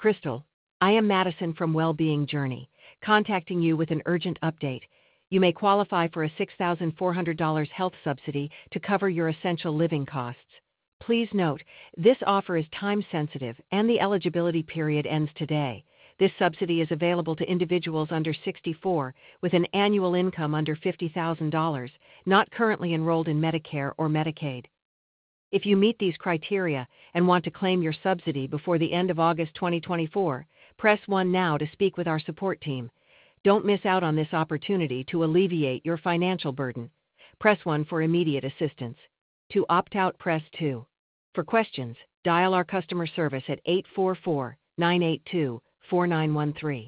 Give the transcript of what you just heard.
Crystal, I am Madison from Wellbeing Journey, contacting you with an urgent update. You may qualify for a $6,400 health subsidy to cover your essential living costs. Please note, this offer is time-sensitive and the eligibility period ends today. This subsidy is available to individuals under 64 with an annual income under $50,000, not currently enrolled in Medicare or Medicaid. If you meet these criteria and want to claim your subsidy before the end of August 2024, press 1 now to speak with our support team. Don't miss out on this opportunity to alleviate your financial burden. Press 1 for immediate assistance. To opt out, press 2. For questions, dial our customer service at 844-982-4913.